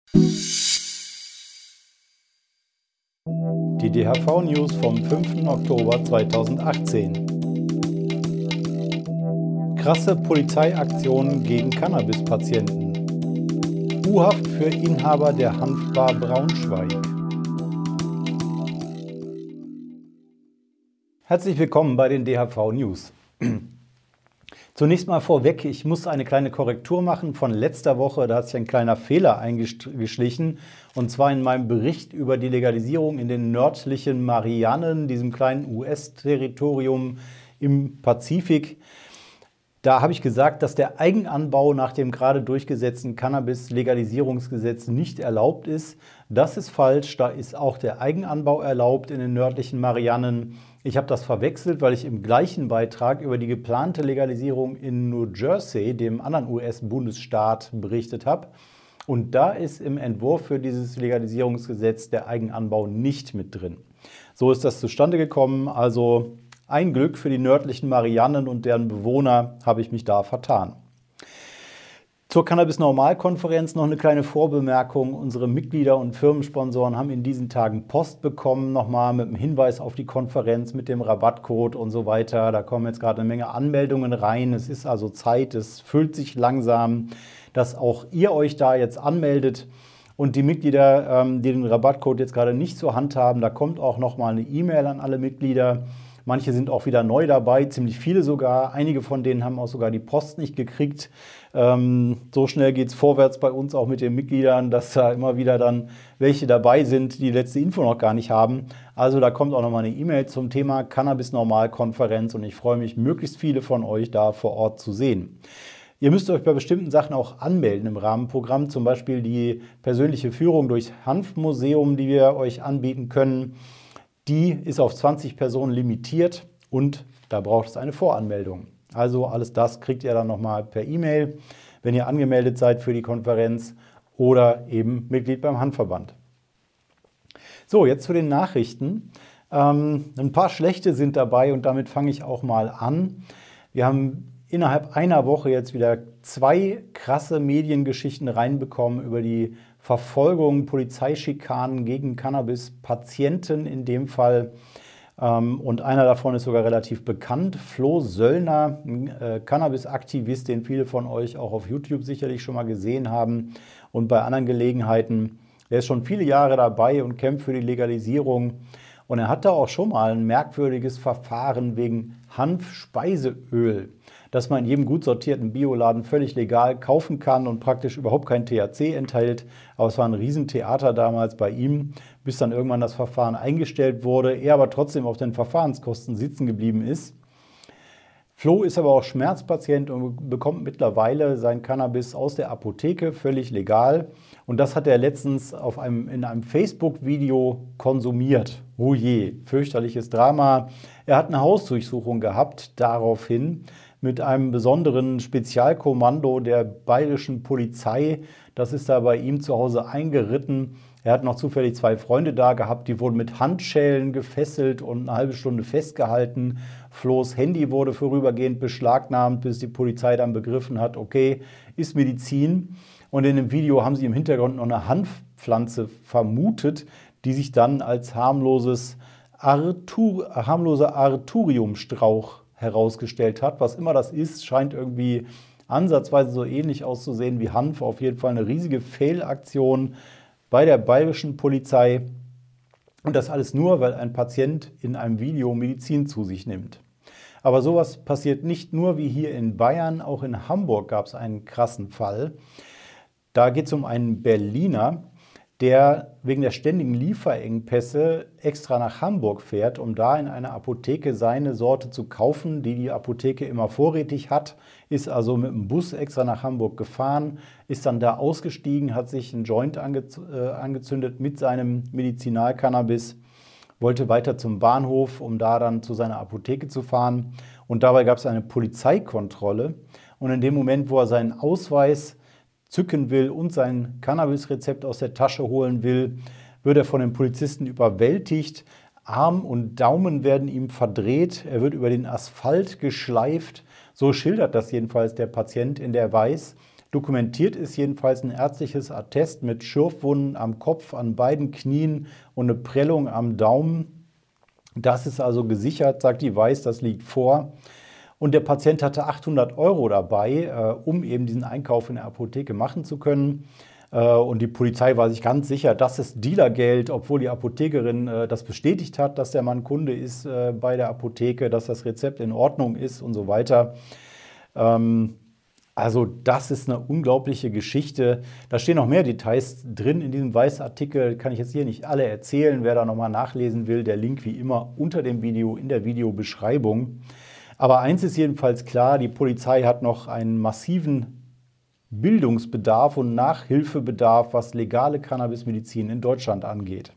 Die DHV-News vom 5. Oktober 2018. Krasse Polizeiaktionen gegen Cannabispatienten. U-Haft für Inhaber der Hanfbar Braunschweig. Herzlich willkommen bei den DHV-News. Zunächst mal vorweg, ich muss eine kleine Korrektur machen von letzter Woche. Da hat sich ein kleiner Fehler eingeschlichen. Und zwar in meinem Bericht über die Legalisierung in den nördlichen Marianen, diesem kleinen US-Territorium im Pazifik. Da habe ich gesagt, dass der Eigenanbau nach dem gerade durchgesetzten Cannabis-Legalisierungsgesetz nicht erlaubt ist. Das ist falsch. Da ist auch der Eigenanbau erlaubt in den nördlichen Marianen. Ich habe das verwechselt, weil ich im gleichen Beitrag über die geplante Legalisierung in New Jersey, dem anderen US-Bundesstaat, berichtet habe. Und da ist im Entwurf für dieses Legalisierungsgesetz der Eigenanbau nicht mit drin. So ist das zustande gekommen. Also ein Glück für die nördlichen Marianen und deren Bewohner, habe ich mich da vertan. Zur Cannabis-Normalkonferenz noch eine kleine Vorbemerkung. Unsere Mitglieder und Firmensponsoren haben in diesen Tagen Post bekommen, nochmal mit dem Hinweis auf die Konferenz, mit dem Rabattcode und so weiter. Da kommen jetzt gerade eine Menge Anmeldungen rein. Es ist also Zeit, es füllt sich langsam, dass auch ihr euch da jetzt anmeldet. Und die Mitglieder, die den Rabattcode jetzt gerade nicht zur Hand haben, da kommt auch nochmal eine E-Mail an alle Mitglieder. Manche sind auch wieder neu dabei, ziemlich viele sogar. Einige von denen haben auch sogar die Post nicht gekriegt. So schnell geht es vorwärts bei uns auch mit den Mitgliedern, dass da immer wieder dann welche dabei sind, die letzte Info noch gar nicht haben. Also da kommt auch nochmal eine E-Mail zum Thema Cannabis-Normalkonferenz und ich freue mich, möglichst viele von euch da vor Ort zu sehen. Ihr müsst euch bei bestimmten Sachen auch anmelden im Rahmenprogramm, zum Beispiel die persönliche Führung durchs Hanfmuseum, die wir euch anbieten können. Die ist auf 20 Personen limitiert und da braucht es eine Voranmeldung. Also alles das kriegt ihr dann nochmal per E-Mail, wenn ihr angemeldet seid für die Konferenz oder eben Mitglied beim Hanfverband. So, jetzt zu den Nachrichten. Ein paar schlechte sind dabei und damit fange ich auch mal an. Wir haben innerhalb einer Woche jetzt wieder 2 krasse Mediengeschichten reinbekommen über die Verfolgung, Polizeischikanen gegen Cannabis-Patienten in dem Fall. Und einer davon ist sogar relativ bekannt. Flo Söllner, ein Cannabis-Aktivist, den viele von euch auch auf YouTube sicherlich schon mal gesehen haben und bei anderen Gelegenheiten. Er ist schon viele Jahre dabei und kämpft für die Legalisierung. Und er hatte auch schon mal ein merkwürdiges Verfahren wegen Hanfspeiseöl, das man in jedem gut sortierten Bioladen völlig legal kaufen kann und praktisch überhaupt kein THC enthält. Aber es war ein Riesentheater damals bei ihm, bis dann irgendwann das Verfahren eingestellt wurde, er aber trotzdem auf den Verfahrenskosten sitzen geblieben ist. Flo ist aber auch Schmerzpatient und bekommt mittlerweile sein Cannabis aus der Apotheke, völlig legal. Und das hat er letztens in einem Facebook-Video konsumiert. Oh je, fürchterliches Drama. Er hat eine Hausdurchsuchung gehabt daraufhin mit einem besonderen Spezialkommando der bayerischen Polizei. Das ist da bei ihm zu Hause eingeritten. Er hat noch zufällig 2 Freunde da gehabt, die wurden mit Handschellen gefesselt und eine halbe Stunde festgehalten. Flo's Handy wurde vorübergehend beschlagnahmt, bis die Polizei dann begriffen hat, okay, ist Medizin. Und in dem Video haben sie im Hintergrund noch eine Hanfpflanze vermutet, die sich dann als harmloser Arturiumstrauch herausgestellt hat. Was immer das ist, scheint irgendwie ansatzweise so ähnlich auszusehen wie Hanf. Auf jeden Fall eine riesige Fehlaktion bei der bayerischen Polizei. Und das alles nur, weil ein Patient in einem Video Medizin zu sich nimmt. Aber sowas passiert nicht nur wie hier in Bayern, auch in Hamburg gab es einen krassen Fall. Da geht es um einen Berliner, der wegen der ständigen Lieferengpässe extra nach Hamburg fährt, um da in einer Apotheke seine Sorte zu kaufen, die die Apotheke immer vorrätig hat, ist also mit dem Bus extra nach Hamburg gefahren, ist dann da ausgestiegen, hat sich einen Joint angezündet mit seinem Medizinalcannabis, wollte weiter zum Bahnhof, um da dann zu seiner Apotheke zu fahren. Und dabei gab es eine Polizeikontrolle. Und in dem Moment, wo er seinen Ausweis zücken will und sein Cannabisrezept aus der Tasche holen will, wird er von den Polizisten überwältigt. Arm und Daumen werden ihm verdreht. Er wird über den Asphalt geschleift. So schildert das jedenfalls der Patient, in der er weiß, Dokumentiert ist jedenfalls ein ärztliches Attest mit Schürfwunden am Kopf, an beiden Knien und eine Prellung am Daumen. Das ist also gesichert, sagt die Weiß, das liegt vor. Und der Patient hatte 800 € dabei, um eben diesen Einkauf in der Apotheke machen zu können. Und die Polizei war sich ganz sicher, das ist Dealergeld, obwohl die Apothekerin das bestätigt hat, dass der Mann Kunde ist bei der Apotheke, dass das Rezept in Ordnung ist und so weiter. Also das ist eine unglaubliche Geschichte. Da stehen noch mehr Details drin in diesem Weiß-Artikel, kann ich jetzt hier nicht alle erzählen. Wer da nochmal nachlesen will, der Link wie immer unter dem Video in der Videobeschreibung. Aber eins ist jedenfalls klar, die Polizei hat noch einen massiven Bildungsbedarf und Nachhilfebedarf, was legale Cannabismedizin in Deutschland angeht.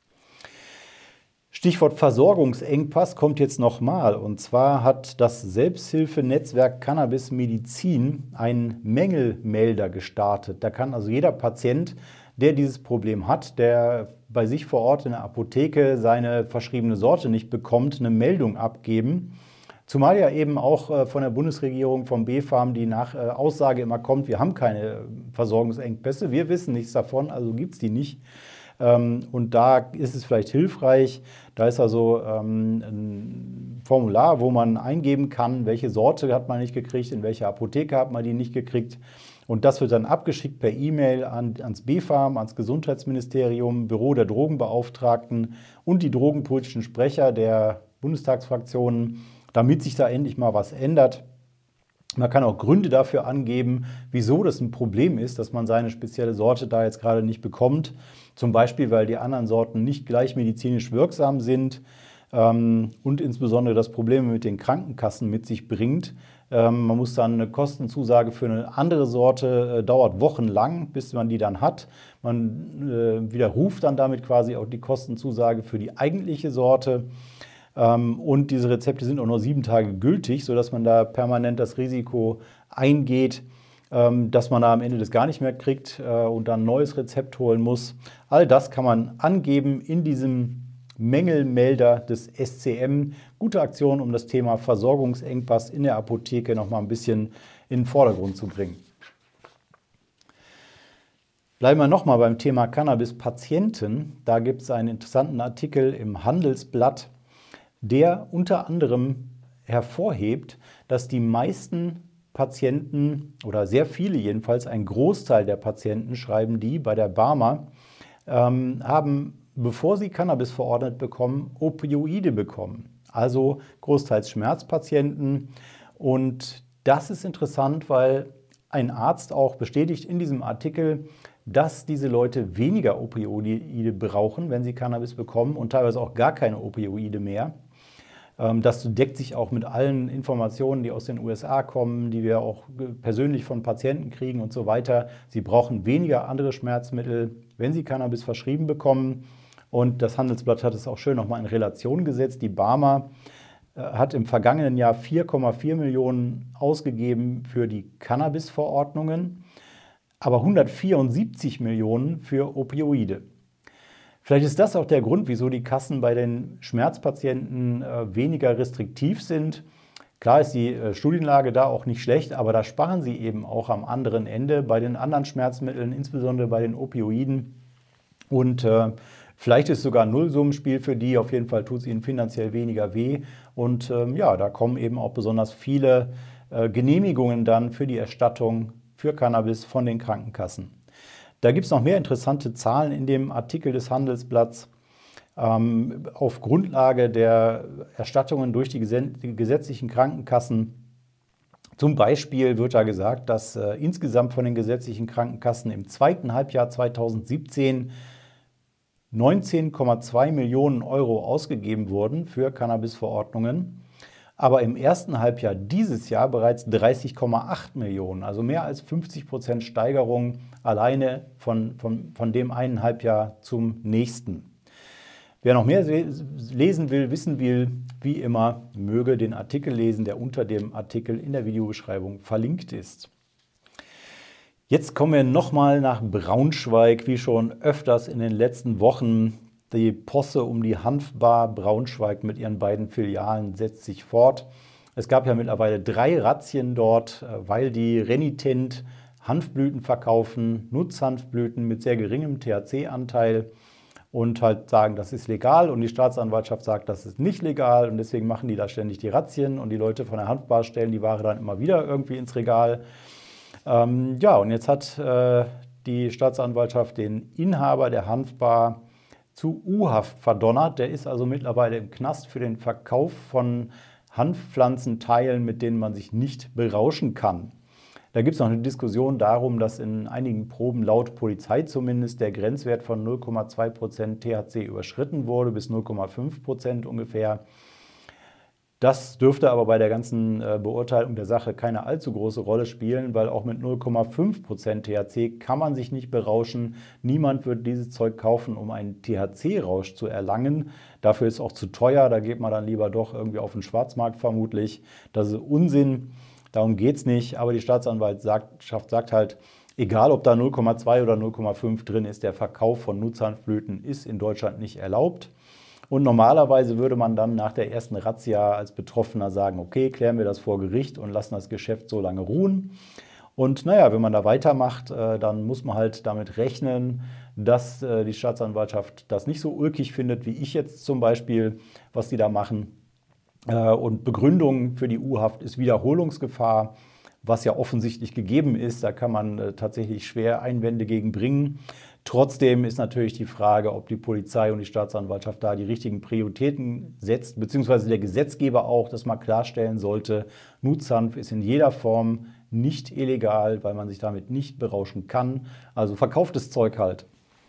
Stichwort Versorgungsengpass kommt jetzt nochmal. Und zwar hat das Selbsthilfenetzwerk Cannabis Medizin einen Mängelmelder gestartet. Da kann also jeder Patient, der dieses Problem hat, der bei sich vor Ort in der Apotheke seine verschriebene Sorte nicht bekommt, eine Meldung abgeben. Zumal ja eben auch von der Bundesregierung, vom BfArM, die Aussage immer kommt, wir haben keine Versorgungsengpässe, wir wissen nichts davon, also gibt es die nicht. Und da ist es vielleicht hilfreich, da ist also ein Formular, wo man eingeben kann, welche Sorte hat man nicht gekriegt, in welcher Apotheke hat man die nicht gekriegt. Und das wird dann abgeschickt per E-Mail ans BfArM, ans Gesundheitsministerium, Büro der Drogenbeauftragten und die drogenpolitischen Sprecher der Bundestagsfraktionen, damit sich da endlich mal was ändert. Man kann auch Gründe dafür angeben, wieso das ein Problem ist, dass man seine spezielle Sorte da jetzt gerade nicht bekommt. Zum Beispiel, weil die anderen Sorten nicht gleich medizinisch wirksam sind und insbesondere das Probleme mit den Krankenkassen mit sich bringt. Man muss dann eine Kostenzusage für eine andere Sorte, dauert wochenlang, bis man die dann hat. Man widerruft dann damit quasi auch die Kostenzusage für die eigentliche Sorte. Und diese Rezepte sind auch nur 7 Tage gültig, sodass man da permanent das Risiko eingeht, dass man da am Ende das gar nicht mehr kriegt und dann ein neues Rezept holen muss. All das kann man angeben in diesem Mängelmelder des SCM. Gute Aktion, um das Thema Versorgungsengpass in der Apotheke noch mal ein bisschen in den Vordergrund zu bringen. Bleiben wir nochmal beim Thema Cannabis-Patienten. Da gibt es einen interessanten Artikel im Handelsblatt, der unter anderem hervorhebt, dass die meisten Patienten oder sehr viele jedenfalls, ein Großteil der Patienten, schreiben die bei der BARMER, haben, bevor sie Cannabis verordnet bekommen, Opioide bekommen. Also großteils Schmerzpatienten. Und das ist interessant, weil ein Arzt auch bestätigt in diesem Artikel, dass diese Leute weniger Opioide brauchen, wenn sie Cannabis bekommen und teilweise auch gar keine Opioide mehr. Das deckt sich auch mit allen Informationen, die aus den USA kommen, die wir auch persönlich von Patienten kriegen und so weiter. Sie brauchen weniger andere Schmerzmittel, wenn sie Cannabis verschrieben bekommen. Und das Handelsblatt hat es auch schön nochmal in Relation gesetzt. Die BARMER hat im vergangenen Jahr 4,4 Millionen ausgegeben für die Cannabis-Verordnungen, aber 174 Millionen für Opioide. Vielleicht ist das auch der Grund, wieso die Kassen bei den Schmerzpatienten weniger restriktiv sind. Klar ist die Studienlage da auch nicht schlecht, aber da sparen sie eben auch am anderen Ende bei den anderen Schmerzmitteln, insbesondere bei den Opioiden. Und vielleicht ist sogar ein Nullsummenspiel für die. Auf jeden Fall tut es ihnen finanziell weniger weh. Und ja, da kommen eben auch besonders viele Genehmigungen dann für die Erstattung für Cannabis von den Krankenkassen. Da gibt es noch mehr interessante Zahlen in dem Artikel des Handelsblatts. Auf Grundlage der Erstattungen durch die gesetzlichen Krankenkassen. Zum Beispiel wird da gesagt, dass insgesamt von den gesetzlichen Krankenkassen im zweiten Halbjahr 2017 19,2 Millionen € ausgegeben wurden für Cannabisverordnungen. Aber im ersten Halbjahr dieses Jahr bereits 30,8 Millionen, also mehr als 50% Steigerung alleine von dem einen Halbjahr zum nächsten. Wer noch mehr lesen will, wissen will, wie immer, möge den Artikel lesen, der unter dem Artikel in der Videobeschreibung verlinkt ist. Jetzt kommen wir nochmal nach Braunschweig, wie schon öfters in den letzten Wochen. Die Posse um die Hanfbar Braunschweig mit ihren beiden Filialen setzt sich fort. Es gab ja mittlerweile 3 Razzien dort, weil die renitent Hanfblüten verkaufen, Nutzhanfblüten mit sehr geringem THC-Anteil und halt sagen, das ist legal, und die Staatsanwaltschaft sagt, das ist nicht legal, und deswegen machen die da ständig die Razzien und die Leute von der Hanfbar stellen die Ware dann immer wieder irgendwie ins Regal. Ja, und jetzt hat die Staatsanwaltschaft den Inhaber der Hanfbar zu U-Haft verdonnert. Der ist also mittlerweile im Knast für den Verkauf von Hanfpflanzenteilen, mit denen man sich nicht berauschen kann. Da gibt es noch eine Diskussion darum, dass in einigen Proben laut Polizei zumindest der Grenzwert von 0,2% THC überschritten wurde, bis 0,5% ungefähr. Das dürfte aber bei der ganzen Beurteilung der Sache keine allzu große Rolle spielen, weil auch mit 0,5% THC kann man sich nicht berauschen. Niemand wird dieses Zeug kaufen, um einen THC-Rausch zu erlangen. Dafür ist es auch zu teuer, da geht man dann lieber doch irgendwie auf den Schwarzmarkt vermutlich. Das ist Unsinn, darum geht es nicht. Aber die Staatsanwaltschaft sagt halt, egal ob da 0,2 oder 0,5 drin ist, der Verkauf von Nutzhanfblüten ist in Deutschland nicht erlaubt. Und normalerweise würde man dann nach der ersten Razzia als Betroffener sagen, okay, klären wir das vor Gericht und lassen das Geschäft so lange ruhen. Und naja, wenn man da weitermacht, dann muss man halt damit rechnen, dass die Staatsanwaltschaft das nicht so ulkig findet, wie ich jetzt zum Beispiel, was die da machen. Und Begründung für die U-Haft ist Wiederholungsgefahr, was ja offensichtlich gegeben ist. Da kann man tatsächlich schwer Einwände gegen bringen. Trotzdem ist natürlich die Frage, ob die Polizei und die Staatsanwaltschaft da die richtigen Prioritäten setzt, beziehungsweise der Gesetzgeber auch das mal klarstellen sollte. Nutzhanf ist in jeder Form nicht illegal, weil man sich damit nicht berauschen kann. Also verkauftes Zeug halt.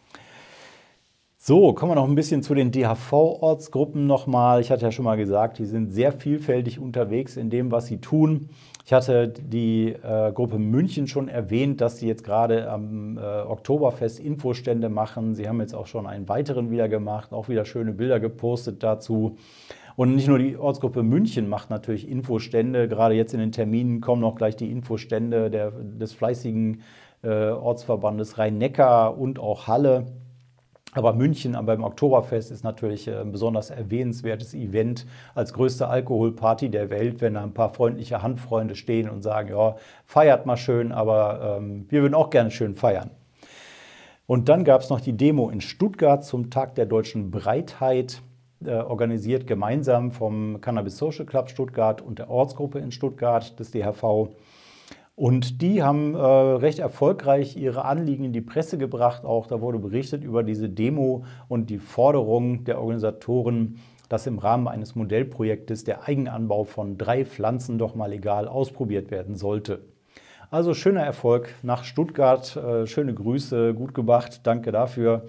So, kommen wir noch ein bisschen zu den DHV-Ortsgruppen nochmal. Ich hatte ja schon mal gesagt, die sind sehr vielfältig unterwegs in dem, was sie tun. Ich hatte die Gruppe München schon erwähnt, dass sie jetzt gerade am Oktoberfest Infostände machen. Sie haben jetzt auch schon einen weiteren wieder gemacht, auch wieder schöne Bilder gepostet dazu. Und nicht nur die Ortsgruppe München macht natürlich Infostände. Gerade jetzt in den Terminen kommen noch gleich die Infostände des fleißigen Ortsverbandes Rhein-Neckar und auch Halle. Aber München beim Oktoberfest ist natürlich ein besonders erwähnenswertes Event als größte Alkoholparty der Welt, wenn da ein paar freundliche Handfreunde stehen und sagen, ja, feiert mal schön, aber wir würden auch gerne schön feiern. Und dann gab es noch die Demo in Stuttgart zum Tag der deutschen Breitheit, organisiert gemeinsam vom Cannabis Social Club Stuttgart und der Ortsgruppe in Stuttgart des DHV. Und die haben recht erfolgreich ihre Anliegen in die Presse gebracht. Auch da wurde berichtet über diese Demo und die Forderung der Organisatoren, dass im Rahmen eines Modellprojektes der Eigenanbau von 3 Pflanzen doch mal legal ausprobiert werden sollte. Also schöner Erfolg nach Stuttgart, schöne Grüße, gut gemacht, danke dafür.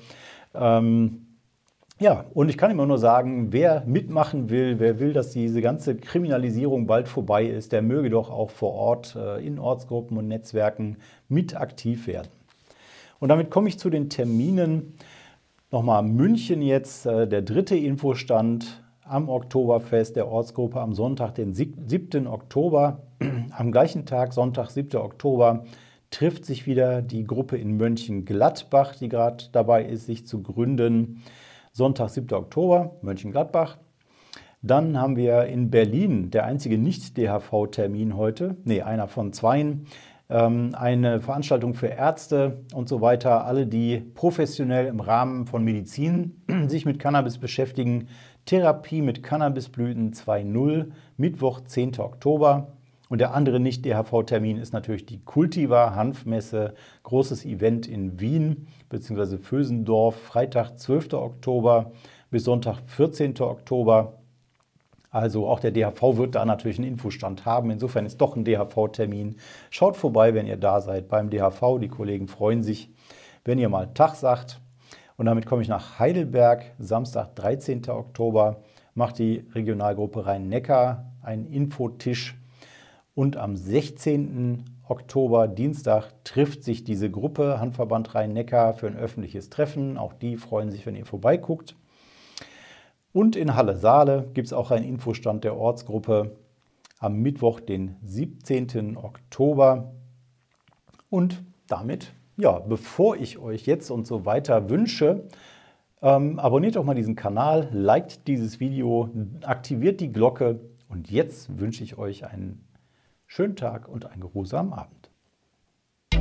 Ja, und ich kann immer nur sagen, wer mitmachen will, wer will, dass diese ganze Kriminalisierung bald vorbei ist, der möge doch auch vor Ort in Ortsgruppen und Netzwerken mit aktiv werden. Und damit komme ich zu den Terminen. Nochmal München jetzt, der 3. Infostand am Oktoberfest der Ortsgruppe am Sonntag, den 7. Oktober. Am gleichen Tag, Sonntag, 7. Oktober, trifft sich wieder die Gruppe in Mönchengladbach, die gerade dabei ist, sich zu gründen. Sonntag, 7. Oktober, Mönchengladbach. Dann haben wir in Berlin, der einzige Nicht-DHV-Termin heute, einer von 2, eine Veranstaltung für Ärzte und so weiter, alle, die professionell im Rahmen von Medizin sich mit Cannabis beschäftigen. Therapie mit Cannabisblüten 2.0, Mittwoch, 10. Oktober. Und der andere Nicht-DHV-Termin ist natürlich die Cultivar-Hanfmesse, großes Event in Wien bzw. Vösendorf, Freitag, 12. Oktober bis Sonntag, 14. Oktober. Also auch der DHV wird da natürlich einen Infostand haben. Insofern ist doch ein DHV-Termin. Schaut vorbei, wenn ihr da seid beim DHV. Die Kollegen freuen sich, wenn ihr mal Tag sagt. Und damit komme ich nach Heidelberg. Samstag, 13. Oktober macht die Regionalgruppe Rhein-Neckar einen Infotisch. Und am 16. Oktober, Dienstag, trifft sich diese Gruppe Hanfverband Rhein-Neckar für ein öffentliches Treffen. Auch die freuen sich, wenn ihr vorbeiguckt. Und in Halle-Saale gibt es auch einen Infostand der Ortsgruppe am Mittwoch, den 17. Oktober. Und damit, ja, bevor ich euch jetzt und so weiter wünsche, abonniert doch mal diesen Kanal, liked dieses Video, aktiviert die Glocke und jetzt wünsche ich euch einen schönen Tag und einen geruhsamen Abend.